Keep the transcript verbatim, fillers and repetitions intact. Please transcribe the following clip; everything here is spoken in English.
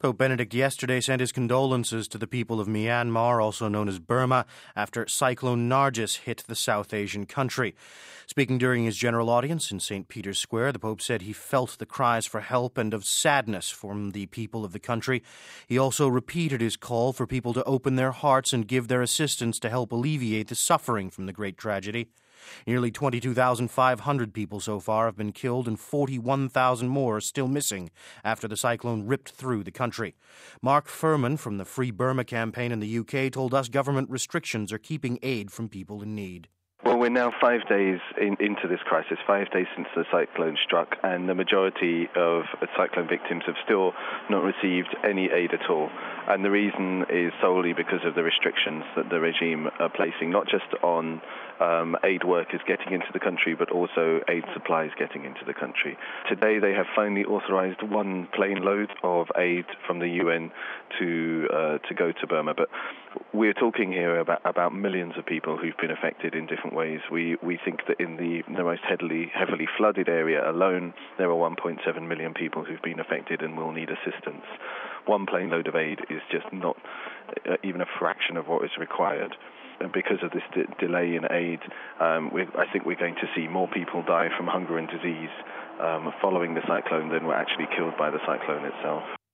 Pope Benedict yesterday sent his condolences to the people of Myanmar, also known as Burma, after Cyclone Nargis hit the South Asian country. Speaking during his general audience in Saint Peter's Square, the Pope said he felt the cries for help and of sadness from the people of the country. He also repeated his call for people to open their hearts and give their assistance to help alleviate the suffering from the great tragedy. Nearly twenty-two thousand five hundred people so far have been killed and forty-one thousand more are still missing after the cyclone ripped through the country. Mark Furman from the Free Burma campaign in the U K told us government restrictions are keeping aid from people in need. Well, we're now five days in, into this crisis, five days since the cyclone struck, and the majority of cyclone victims have still not received any aid at all. And the reason is solely because of the restrictions that the regime are placing, not just on um, aid workers getting into the country, but also aid supplies getting into the country. Today they have finally authorized one plane load of aid from the U N to uh, to go to Burma. But we're talking here about, about millions of people who've been affected in different ways. We we think that in the, the most heavily, heavily flooded area alone, there are one point seven million people who've been affected and will need assistance. One plane load of aid is just not uh, even a fraction of what is required. And because of this de- delay in aid, um, we, I think we're going to see more people die from hunger and disease um, following the cyclone than were actually killed by the cyclone itself.